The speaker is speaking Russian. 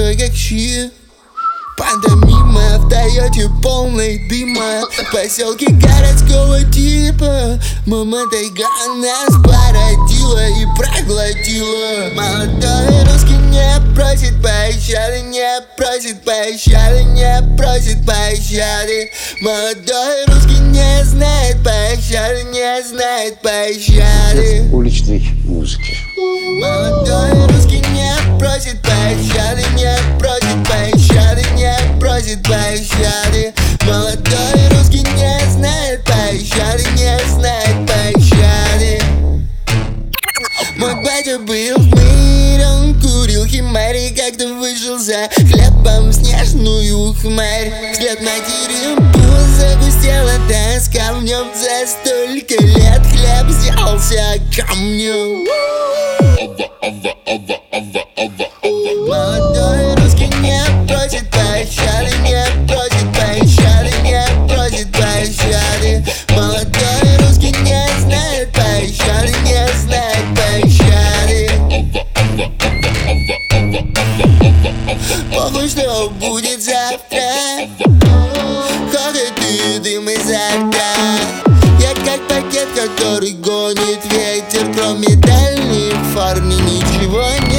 пустой как щит. Пантомима в Тойоте полной дыма, поселки городского типа. Мама тайга нас породила и проглотила. Молодой русский не просит пощады, не просит пощады, не просит пощады. Молодой русский не знает пощады, не знает пощады. Уличной музыки. Молодой русский не просит пощады, не просит пощады, не просит пощады. Молодой русский не знает пощады, не знает пощады. Мой батя был в мире, он курил химарь и как-то вышел за хлебом в снежную хмарь. Взгляд матери пул загустела тоска в нем. За столько лет хлеб сделался камнем. Молодой русский не просит пощады, не просит пощады, не просит пощады. Молодой русский не знает пощады, не знает пощады. Похуй, что будет завтра, ходит и дым изо рта. Я как пакет, который гонит ветер, кроме дальних фар мне ничего нет.